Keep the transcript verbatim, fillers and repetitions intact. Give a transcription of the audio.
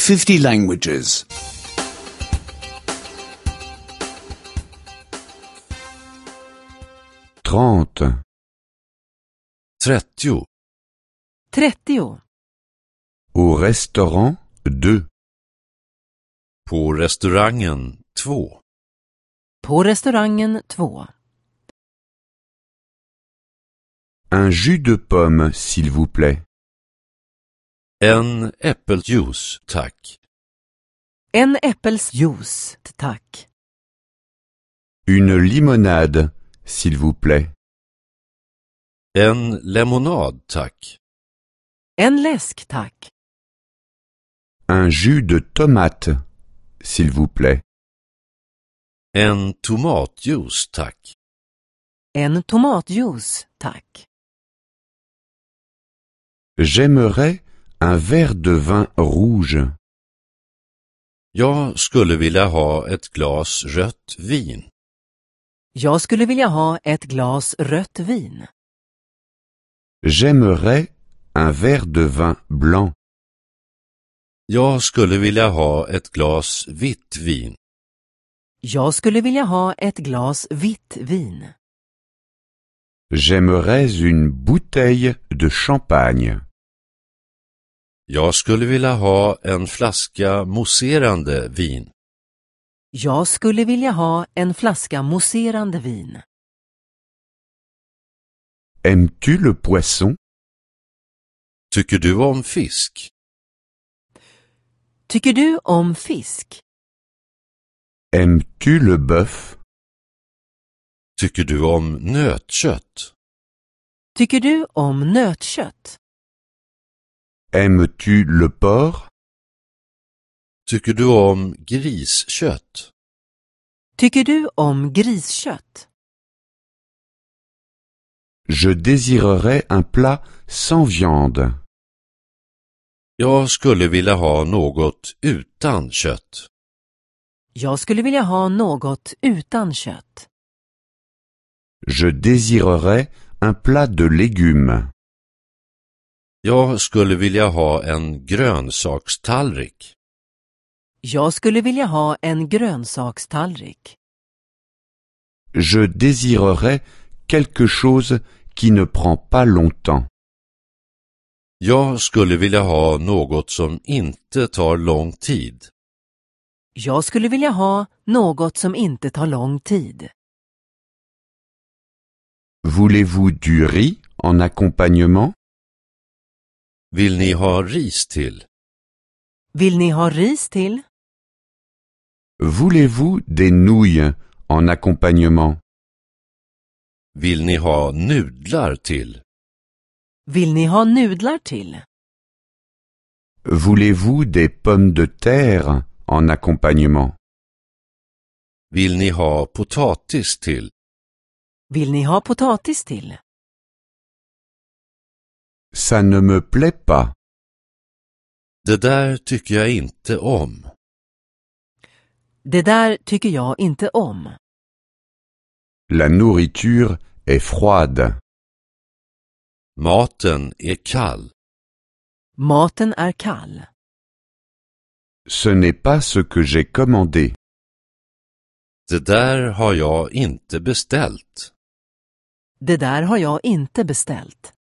fifty languages. Trente. trettio. trettio. Au restaurant deux. På restaurangen två. På restaurangen två. Un jus de pomme, s'il vous plaît. En äppeljuice, tack. En äppelsjuice, tack. Une limonade, s'il vous plaît. En lemonad, tack. En läsk, tack. Un jus de tomate, s'il vous plaît. En tomatjuice, tack. En tomatjuice, tack. J'aimerais un verre de vin rouge. Jag skulle vilja ha ett glas rött vin. Jag skulle vilja ha ett glas rött vin. J'aimerais un verre de vin blanc. Jag skulle vilja ha ett glas vitt vin. Jag skulle vilja ha ett glas vitt vin. J'aimerais une bouteille de champagne. Jag skulle vilja ha en flaska mousserande vin. Jag skulle vilja ha en flaska mousserande vin. Aimes-tu le poisson? Tycker du om fisk? Tycker du om fisk? Aimes-tu le bœuf? Tycker du om nötkött? Tycker du om nötkött? Aimes-tu le porc? Tycker du om griskött? Tycker du om griskött? Je désirerais un plat sans viande. Jag skulle vilja ha något utan kött. Jag skulle vilja ha något utan kött. Je désirerais un plat de légumes. Jag skulle vilja ha en grönsakstallrik. Jag skulle vilja ha en grönsakstallrik. Je désirerais quelque chose qui ne prend pas longtemps. Jag skulle vilja ha något som inte tar lång tid. Jag skulle vilja ha något som inte tar lång tid. Voulez-vous du riz en accompagnement? Vill ni ha ris till? Vill ni ha ris till? Voulez-vous des nouilles en accompagnement? Vill ni ha nudlar till? Vill ni ha nudlar till? Voulez-vous des pommes de terre en accompagnement? Vill ni ha potatis till? Vill ni ha potatis till? Ça ne me plaît pas. Det där tycker jag inte om. Det där tycker jag inte om. La nourriture est froide. Maten är kall. Maten är kall. Ce n'est pas ce que j'ai commandé. Det där har jag inte beställt. Det där har jag inte beställt.